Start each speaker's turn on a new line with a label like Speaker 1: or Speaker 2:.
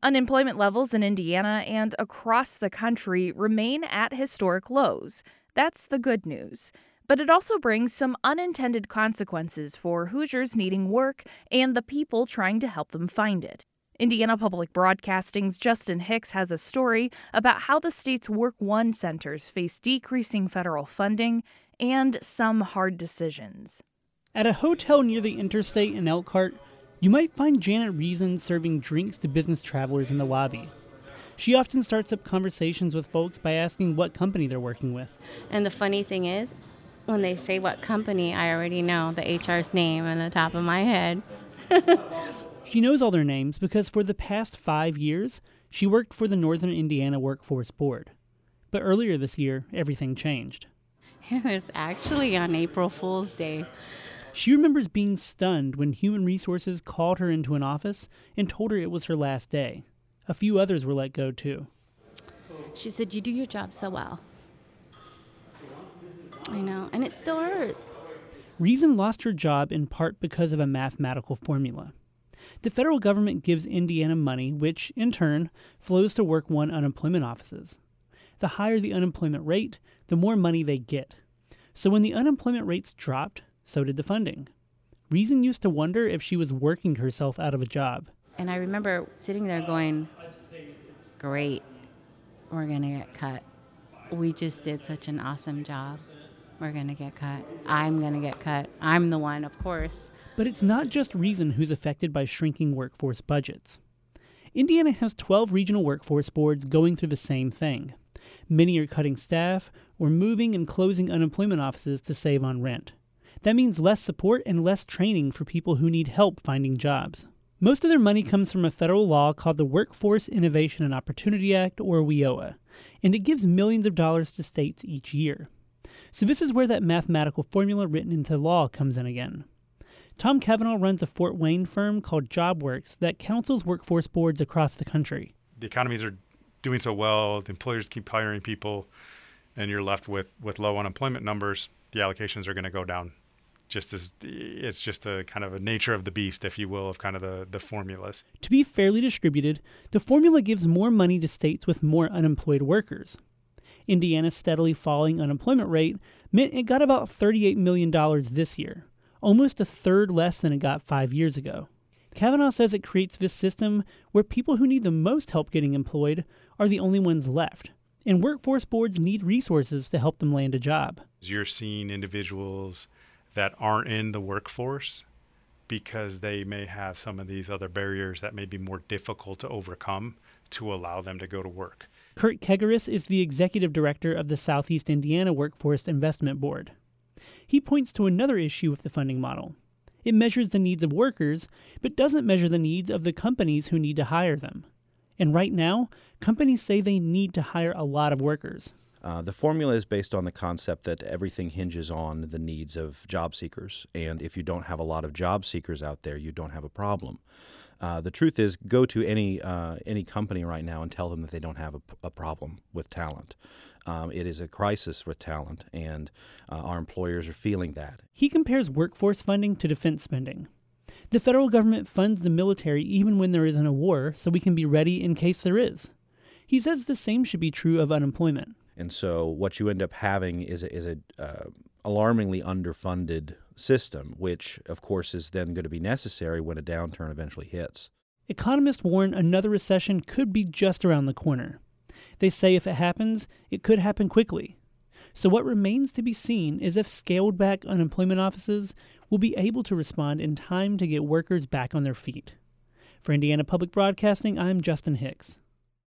Speaker 1: Unemployment levels in Indiana and across the country remain at historic lows. That's the good news. But it also brings some unintended consequences for Hoosiers needing work and the people trying to help them find it. Indiana Public Broadcasting's Justin Hicks has a story about how the state's Work One centers face decreasing federal funding and some hard decisions.
Speaker 2: At a hotel near the interstate in Elkhart, you might find Janet Reason serving drinks to business travelers in the lobby. She often starts up conversations with folks by asking what company they're working with.
Speaker 3: And the funny thing is, when they say what company, I already know the HR's name on the top of my head.
Speaker 2: She knows all their names because for the past 5 years, she worked for the Northern Indiana Workforce Board. But earlier this year, everything changed.
Speaker 3: It was actually on April Fool's Day.
Speaker 2: She remembers being stunned when Human Resources called her into an office and told her it was her last day. A few others were let go, too.
Speaker 3: She said, "You do your job so well." I know, and it still hurts.
Speaker 2: Reason lost her job in part because of a mathematical formula. The federal government gives Indiana money, which, in turn, flows to Work One unemployment offices. The higher the unemployment rate, the more money they get. So when the unemployment rates dropped, so did the funding. Reason used to wonder if she was working herself out of a job.
Speaker 3: And I remember sitting there going, great, we're going to get cut. We just did such an awesome job. We're going to get cut. I'm going to get cut. I'm the one, of course.
Speaker 2: But it's not just Reason who's affected by shrinking workforce budgets. Indiana has 12 regional workforce boards going through the same thing. Many are cutting staff or moving and closing unemployment offices to save on rent. That means less support and less training for people who need help finding jobs. Most of their money comes from a federal law called the Workforce Innovation and Opportunity Act, or WIOA, and it gives millions of dollars to states each year. So this is where that mathematical formula written into law comes in again. Tom Cavanaugh runs a Fort Wayne firm called JobWorks that counsels workforce boards across the country.
Speaker 4: The economies are doing so well, the employers keep hiring people, and you're left with low unemployment numbers, the allocations are going to go down. It's just a kind of a nature of the beast, if you will, of kind of the formulas.
Speaker 2: To be fairly distributed, the formula gives more money to states with more unemployed workers. Indiana's steadily falling unemployment rate meant it got about $38 million this year, almost a third less than it got 5 years ago. Cavanaugh says it creates this system where people who need the most help getting employed are the only ones left, and workforce boards need resources to help them land a job.
Speaker 4: You're seeing individuals that aren't in the workforce because they may have some of these other barriers that may be more difficult to overcome to allow them to go to work.
Speaker 2: Kurt Kegeris is the executive director of the Southeast Indiana Workforce Investment Board. He points to another issue with the funding model. It measures the needs of workers, but doesn't measure the needs of the companies who need to hire them. And right now, companies say they need to hire a lot of workers.
Speaker 5: The formula is based on the concept that everything hinges on the needs of job seekers. And if you don't have a lot of job seekers out there, you don't have a problem. The truth is, go to any company right now and tell them that they don't have a problem with talent. It is a crisis with talent, and our employers are feeling that.
Speaker 2: He compares workforce funding to defense spending. The federal government funds the military even when there isn't a war, so we can be ready in case there is. He says the same should be true of unemployment.
Speaker 5: And so what you end up having is a alarmingly underfunded system, which, of course, is then going to be necessary when a downturn eventually hits.
Speaker 2: Economists warn another recession could be just around the corner. They say if it happens, it could happen quickly. So what remains to be seen is if scaled-back unemployment offices will be able to respond in time to get workers back on their feet. For Indiana Public Broadcasting, I'm Justin Hicks.